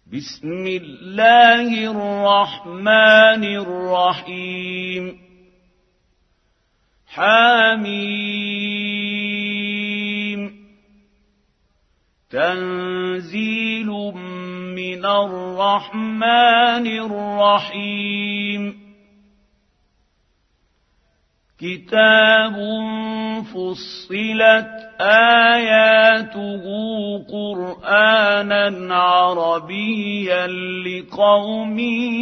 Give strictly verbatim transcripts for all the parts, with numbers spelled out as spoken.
بسم الله الرحمن الرحيم حميم تنزيل من الرحمن الرحيم كتاب فصلت آياته قرآنا عربيا لقوم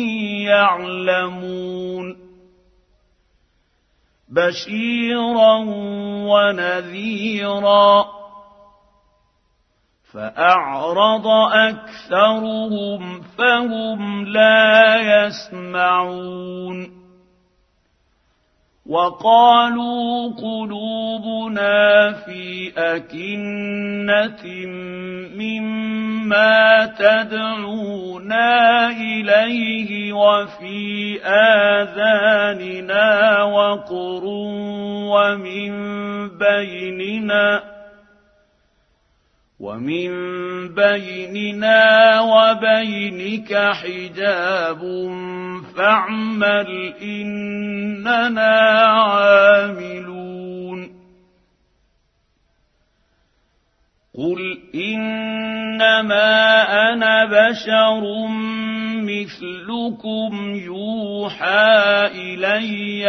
يعلمون بشيرا ونذيرا فأعرض أكثرهم فهم لا يسمعون وقالوا قلوبنا في أكنة مما تدعونا إليه وفي آذاننا وقر ومن بيننا ومن بيننا وبينك حجاب فاعمل إننا عاملون قل إنما أنا بشر مثلكم يوحى إلي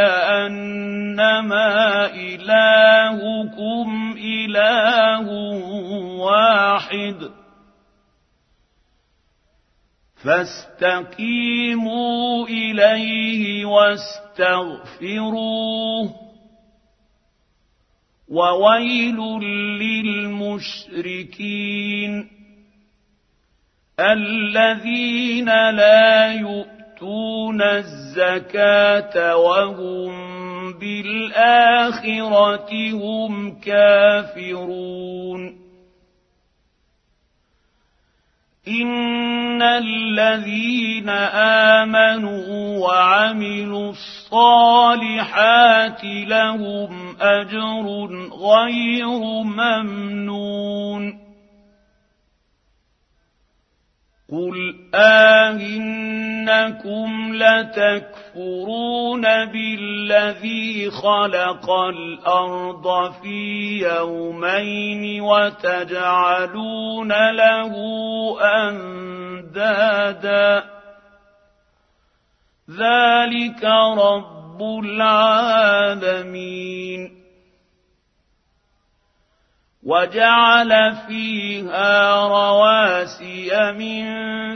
أنما إلهكم إله واحد فاستقيموا إليه واستغفروه وويل للمشركين الذين لا يؤتون الزكاة وهم بالآخرة هم كافرون إن الذين آمنوا وعملوا الصالحات لهم أجر غير ممنون قل آئنكم لتكفرون بالذي خلق الأرض في يومين وتجعلون له أندادا ذلك رب العالمين وجعل فيها رواسي من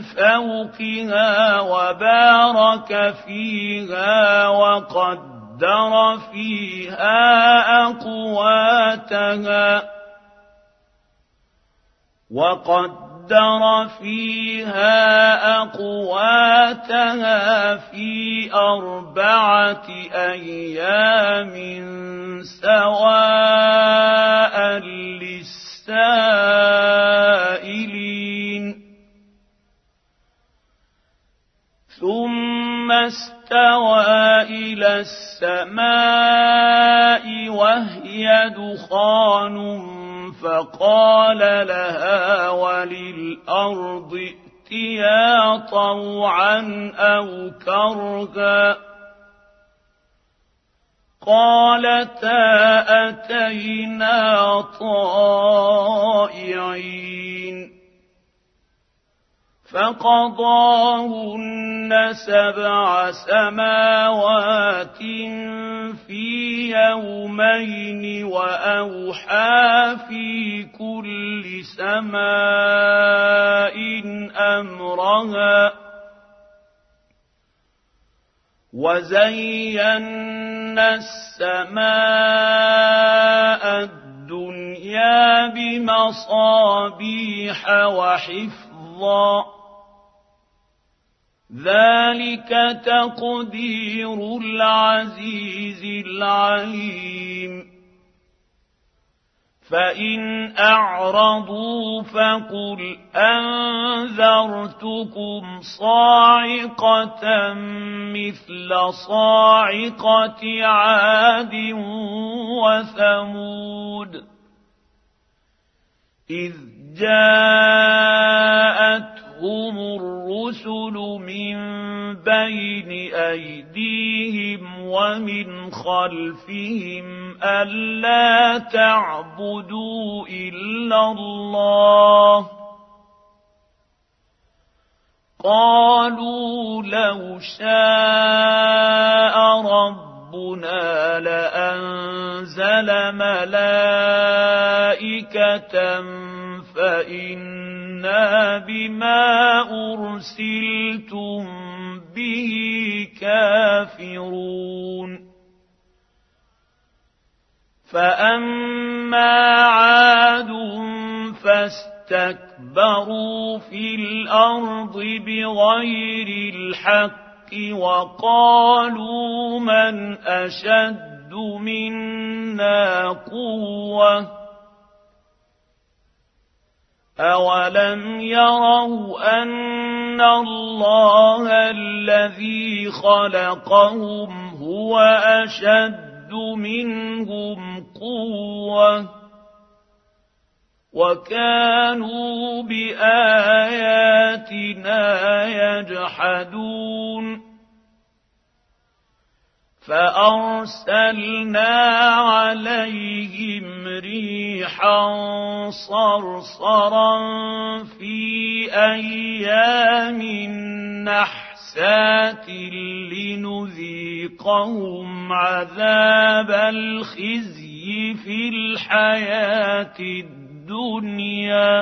فوقها وبارك فيها وقدر فيها أقواتها وقدر فيها أقواتها في أربعة أيام سواء للسائلين ثم استوى إلى السماء وهي دخان فقال لها وللأرض ائتيا طوعا أو كرها قالتا أتينا طائعين فقضاهن سبع سماوات في يومين وأوحى في كل سماء أمرها وزينا السماء الدنيا بمصابيح وحفظا ذلك تقدير العزيز العليم فإن أعرضوا فقل أنذرتكم صاعقة مثل صاعقة عاد وثمود إذ جاءتهم بين أيديهم ومن خلفهم ألا تعبدوا إلا الله قالوا لو شاء ربنا لأنزل ملائكة فإنا بما أرسلتم به كافرون فأما عاد فاستكبروا في الأرض بغير الحق وقالوا من أشد منا قوة أولم يروا أن الله الذي خلقهم هو أشد منهم قوة وكانوا بآياتنا يجحدون فأرسلنا عليهم ريحا صرصرا في أيام نحسات لنذيقهم عذاب الخزي في الحياة الدنيا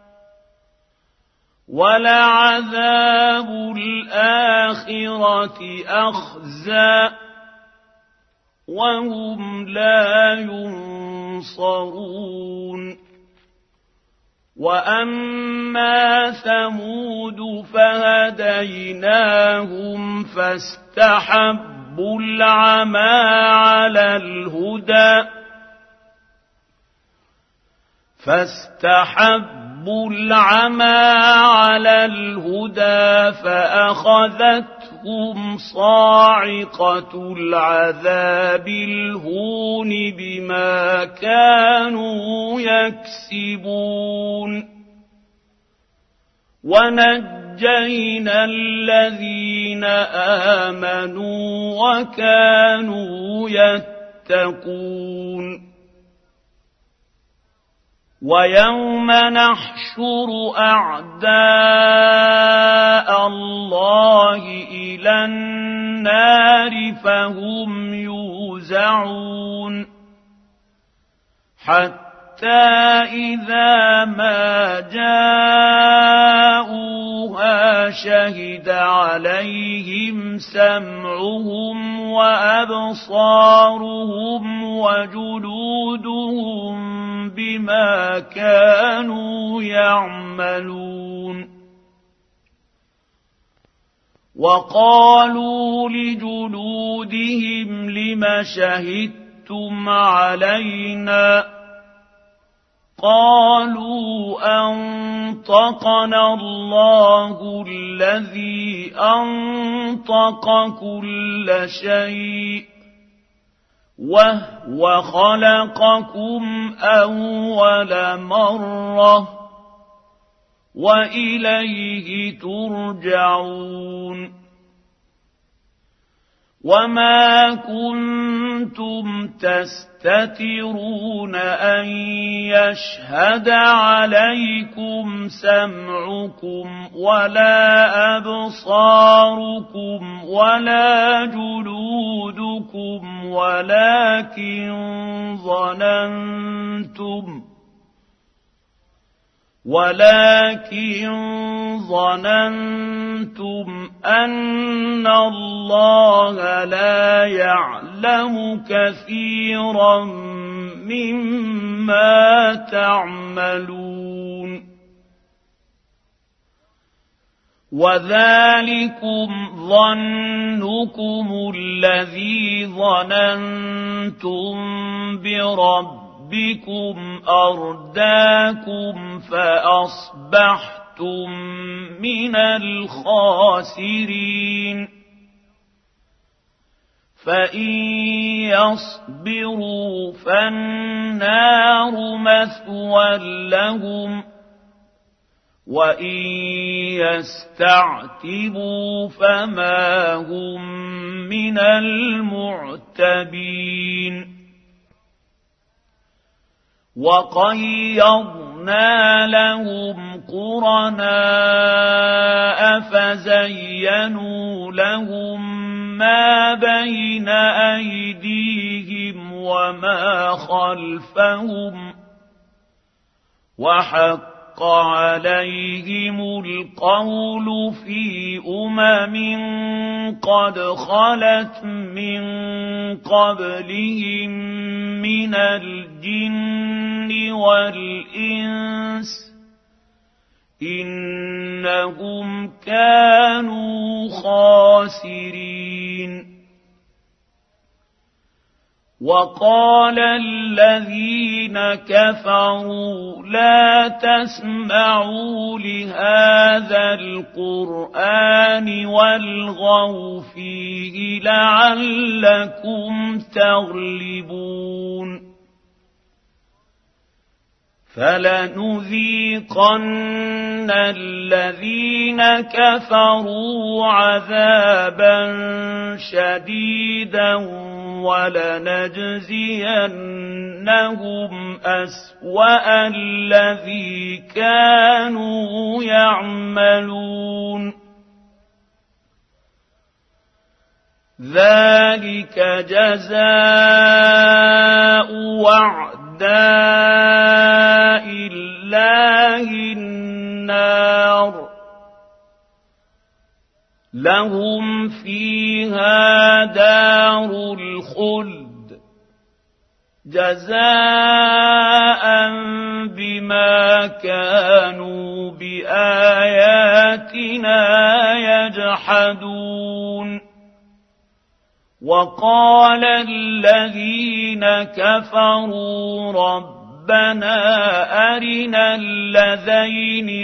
ولعذاب الآخرة أخزى وهم لا ينصرون وأما ثمود فهديناهم فاستحبوا العمى على الهدى فاستحبوا العمى على الهدى فأخذتهم صاعقة العذاب الهون بما كانوا يكسبون ونجينا الذين آمنوا وكانوا يتقون ويوم نحشر أعداء الله إلى النار فهم يوزعون حتى إذا ما جاءوها شهد عليهم سمعهم وأبصارهم وجلودهم بما كانوا يعملون وقالوا لجلودهم لم شهدتم علينا قالوا أنطقنا الله الذي أنطق كل شيء وهو خلقكم أول مرة وإليه ترجعون وما كنتم تستترون أن يشهد عليكم سمعكم ولا أبصاركم ولا جلودكم ولكن ظننتم ولكن ظننتم أن الله لا يعلم كثيرا مما تعملون وذلكم ظنكم الذي ظننتم بربكم بكم أرداكم فأصبحتم من الخاسرين فإن يصبروا فالنار مثوى لهم وإن يستعتبوا فما هم من المعتبين وقيضنا لهم قرناء فزينوا لهم ما بين أيديهم وما خلفهم وحق عليهم القول في أمم قد خلت من قبلهم من الجن والإنس إنهم كانوا خاسرين وقال الذين كفروا لا تسمعوا لهذا القرآن والغوا فيه لعلكم تغلبون فلنذيقن الذين كفروا عذابا شديدا ولنجزينهم أسوأ الذي كانوا يعملون ذلك جزاء وعداء الله النار لهم فيها دار الخلد جزاء بما كانوا بآياتنا يجحدون وقال الذين كفروا ربنا أرنا الذين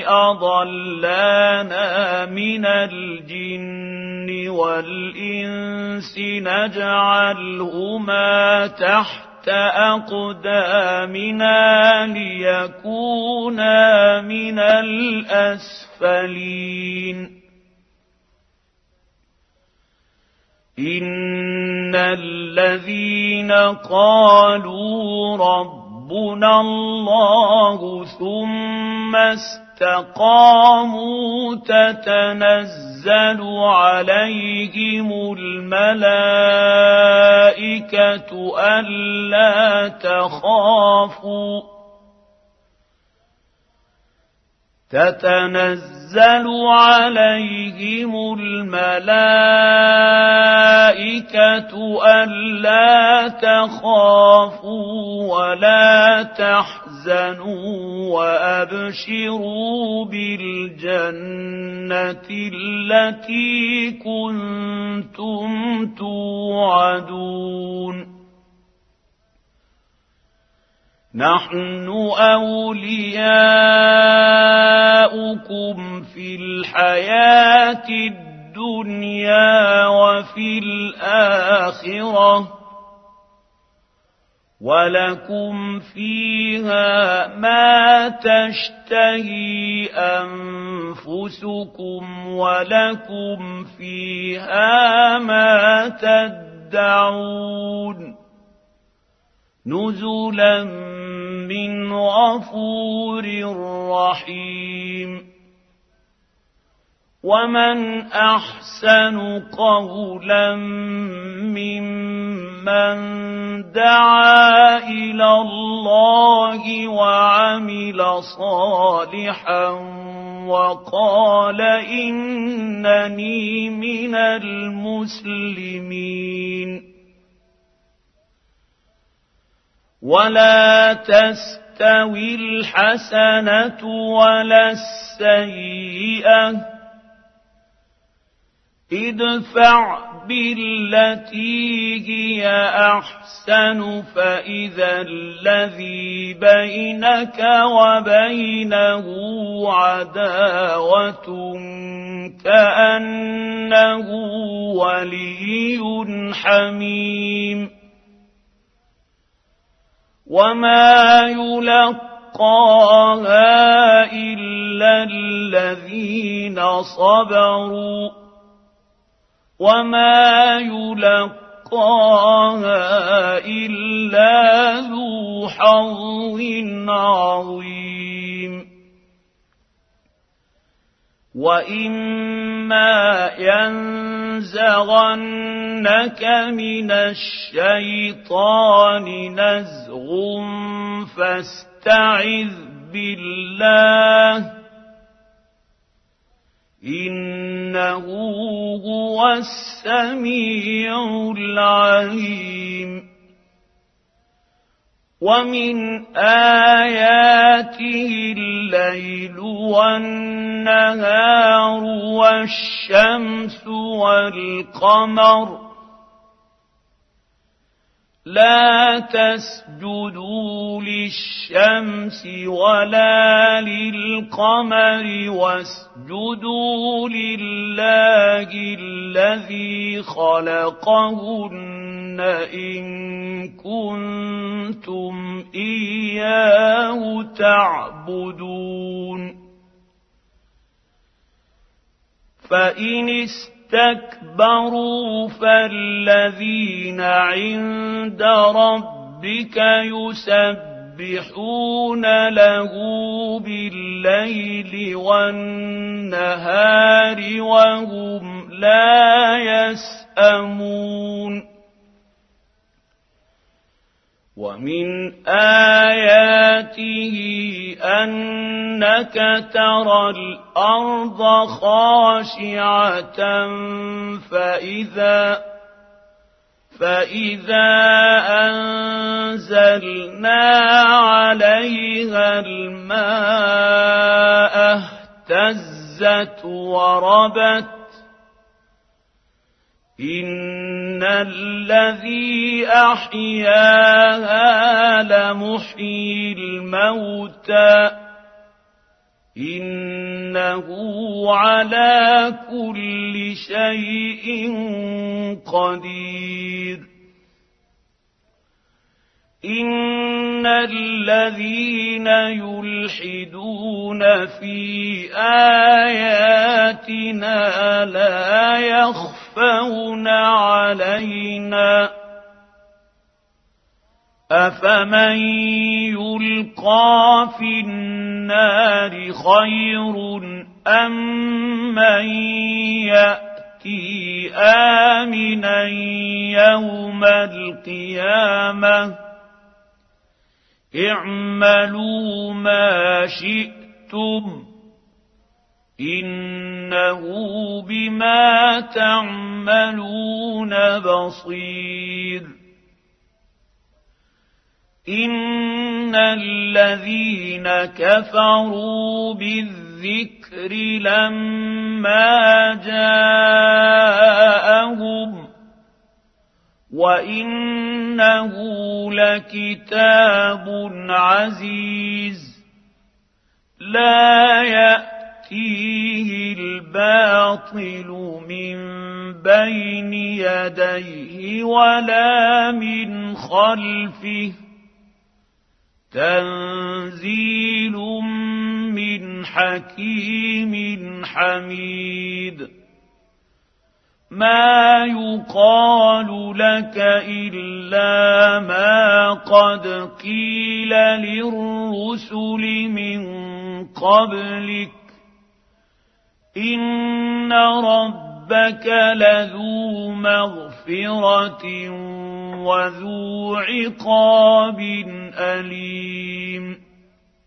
أضلانا من الجن والإنس نجعلهما تحت أقدامنا ليكونا من الأسفلين إن الذين قالوا ربنا الله ثم استقاموا تتنزل عليهم الملائكة ألا تخافوا تتنزل عليهم الملائكة ألا تخافوا ولا تحزنوا وأبشروا بالجنة التي كنتم توعدون نحن أولياؤكم في الحياة الدنيا وفي الآخرة ولكم فيها ما تشتهي أنفسكم ولكم فيها ما تدعون نزلا من غفور رحيم ومن أحسن قولا ممن دعا إلى الله وعمل صالحا وقال إنني من المسلمين ولا تستوي الحسنة ولا السيئة ادفع بالتي هي أحسن فإذا الذي بينك وبينه عداوة كأنه ولي حميم وما يلقاها يلقاها إلا الذين صبروا وما يلقاها إلا ذو حظ عظيم وإما ينزغنك من الشيطان نزغ فاستعذ بالله إنه هو السميع العليم ومن آياته الليل والنهار والشمس والقمر لا تسجدوا للشمس ولا للقمر واسجدوا لله الذي خلقهن إن كنتم إياه تعبدون فإن استكبروا فالذين عند ربك يسبحون له بالليل والنهار وهم لا يسأمون ومن آياته أنك ترى الأرض خاشعة فإذا فإذا أنزلنا عليها الماء اهتزت وربت إن الذي أحياها لمحيي الموتى إنه على كل شيء قدير إن الذين يلحدون في آياتنا لا يخفون علينا أفمن يلقى في النار خير أم من يأتي آمنا يوم القيامة اعملوا ما شئتم إنه بما تعملون بصير إن الذين كفروا بالذكر لما جاءهم وإنه لكتاب عزيز لا يأتيه الباطل من بين يديه ولا من خلفه تنزيل من حكيم حميد ما يقال لك إلا ما قد قيل للرسل من قبلك إن ربك لذو مغفرة وذو عقاب أليم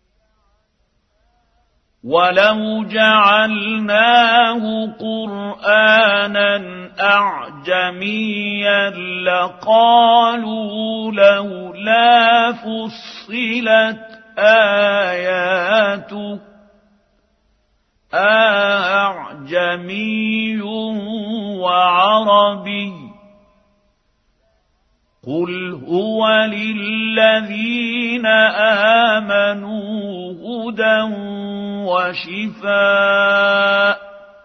ولو جعلناه قرآنا أعجميا لقالوا لولا فصلت آياته أعجمي وعربي قل هو للذين آمنوا هدى وشفاء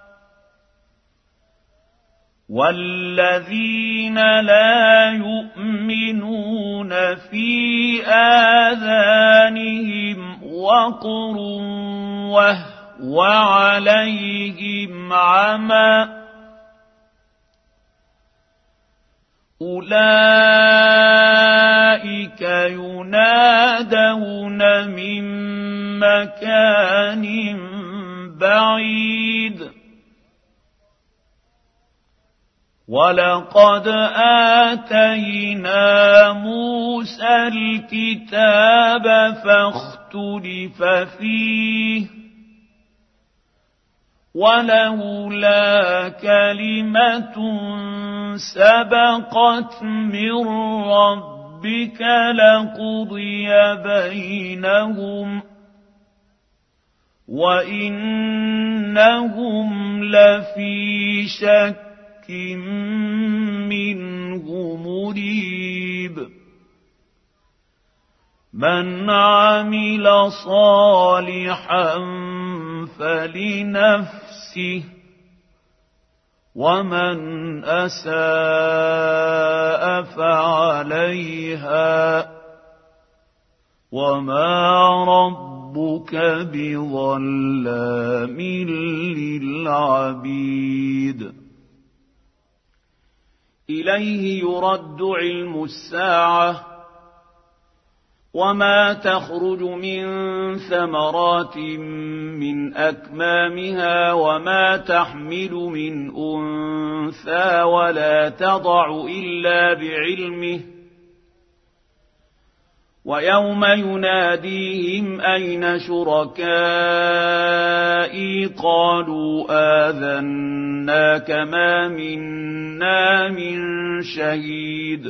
والذين لا يؤمنون في آذانهم وقر وهو عليهم عمى أولئك ينادون من مكان بعيد ولقد آتينا موسى الكتاب فاختلف فيه ولولا كلمة سبقت من ربك لقضي بينهم وإنهم لفي شك منه مريب من عمل صالحا فلنفسه ومن أساء فعليها وما ربك بظلام للعبيد إليه يرد علم الساعة وما تخرج من ثمرات من أكمامها وما تحمل من أنثى ولا تضع إلا بعلمه ويوم يناديهم أين شركائي قالوا آذناك ما منا من شهيد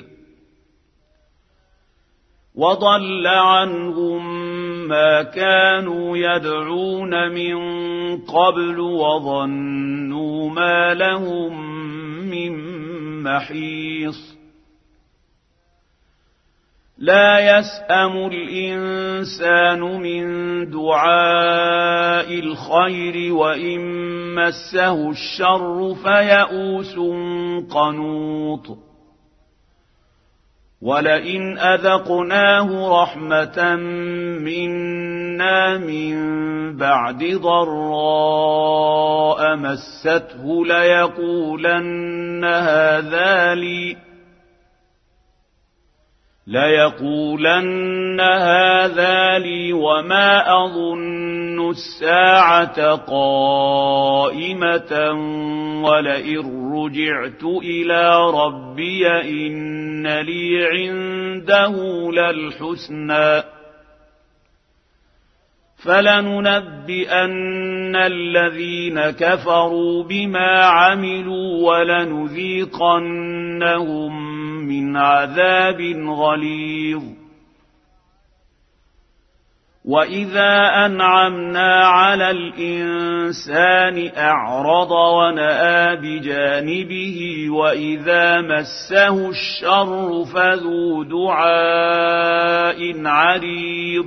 وضل عنهم ما كانوا يدعون من قبل وظنوا ما لهم من محيص لا يسأم الإنسان من دعاء الخير وإن مسه الشر فيئوس قنوط ولئن أذقناه رحمة منا من بعد ضراء مسته ليقولن هذا لي ليقولن هذا لي وما أظن الساعة قائمة ولئن رجعت إلى ربي إن لي عنده للحسنى فلننبئن الذين كفروا بما عملوا ولنذيقنهم من عذاب غليظ وإذا أنعمنا على الإنسان أعرض ونأى بجانبه وإذا مسه الشر فذو دعاء عريض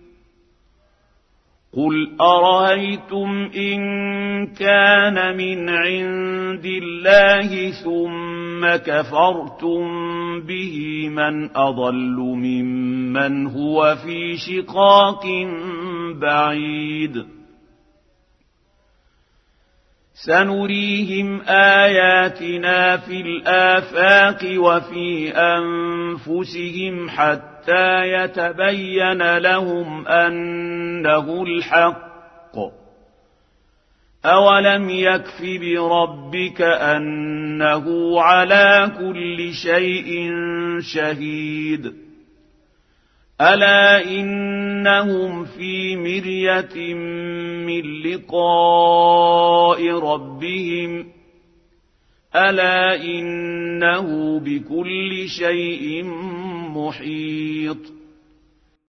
قل أرأيتم إن كان من عند الله ثم كفرتم به من أضل ممن هو في شقاق بعيد سنريهم آياتنا في الآفاق وفي أنفسهم حتى يتبين لهم أنه الحق أولم يكف بربك أنه على كل شيء شهيد ألا إنهم في مرية من لقاء ربهم ألا إنه بكل شيء محيط